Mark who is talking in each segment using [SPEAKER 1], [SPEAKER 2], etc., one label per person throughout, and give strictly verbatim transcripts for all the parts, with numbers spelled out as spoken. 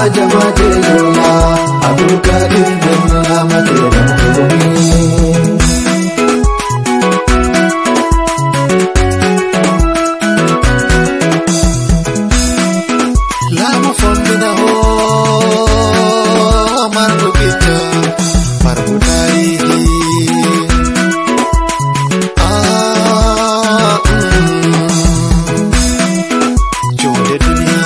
[SPEAKER 1] Jamate Yola, Abdul Qadir bin Lamate Ramurumi. Lama fondina ho, margo kita, margo taihi. Ah, mm. Jode dunia.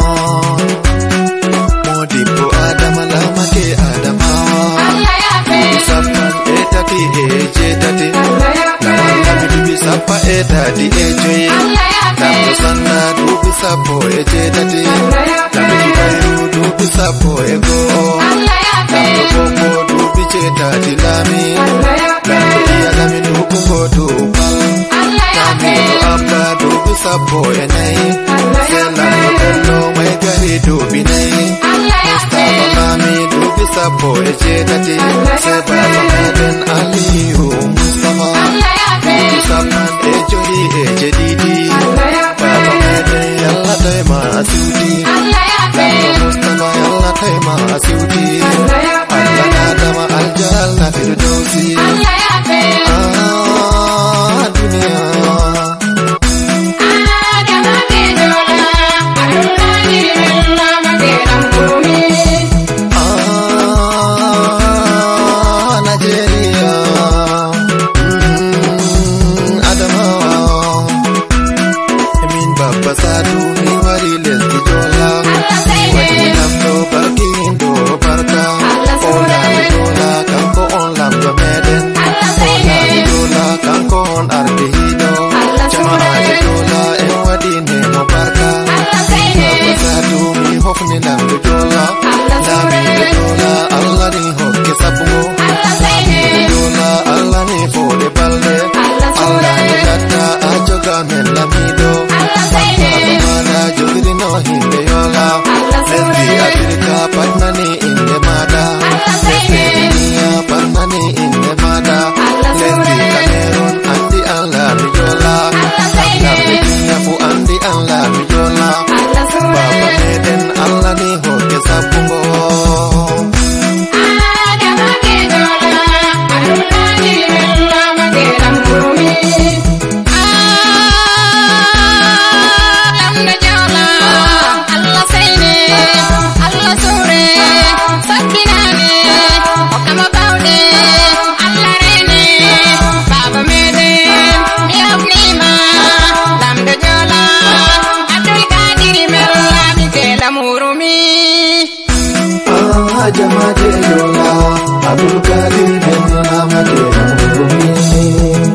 [SPEAKER 1] Modibo Adama lama ke Adama. Sapan etati ejetati. Lama lami dubi sapa etati ejoye. Lama sana dubi sapo ejetati. Lama jibairu dubi sapo ego. Lama bobo dubi jetati lami. Lama iya lami dubi ngodu upal. Lami do abba dubi sapo enai. Selama bello mai gari dubi nai. Mustafa lami dubi sapo ejetati. Seba fameden aliyu Mustafa. Dubi sapan ejori ejedidi. Baba meden yalla taima asiuti. Lama Mustafa yalla taima asiuti. Allah nadama aljal na firdausi. Ah dunia. Basadu mi wari lesdi jola. Wadi namdo barki indo barka. Ola mi jola kanko on lamdo meden. Ola mi jola kanko on arde hido. Jama'aje jola en wadi nemo barka. Basadu mi hofni lamdo jola. Lami do jola Allah ni hokke sabungo. Lami do jola Allah ni fode balde. Allah ni latta ajoga men lamido. Jogiri no hinde yola. Lesdi Afrika partnani inde mada. Lesdi dunia partnani inde mada. Lesdi Cameroon andi Allah mi yola. Lesdi dunia fu andi Allah mi yola. Baba meden Allah ni hoke sabungo. Jamate Yola, Abdul Qadir bin Lamate Ramurumi.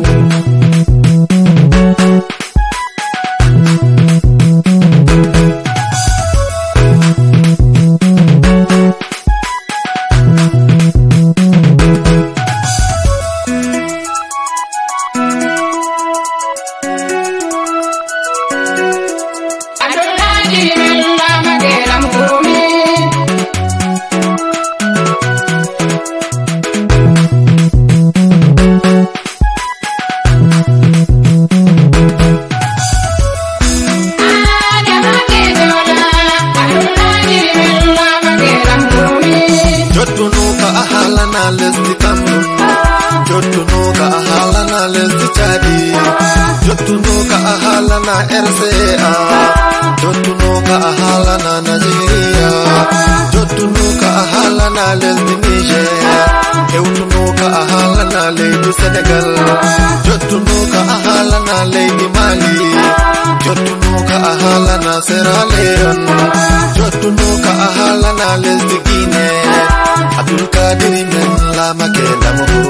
[SPEAKER 1] Jotunuka ahalana lesdi Cameroon. Jotunuka ahalana lesdi Chadi. Jotunuka ahalana R C A. Jotunuka ahalana Nigeria. Jotunuka ahalana lesdi Niger. Eutunuka ahalana lesdi Senegal. Jotunuka ahalana lesdi Mali. Jotunuka ahalana Sierra Leone. Jotunuka ahalana lesdi Guinea. Abdul Qadir bin Lamate Ramurumi.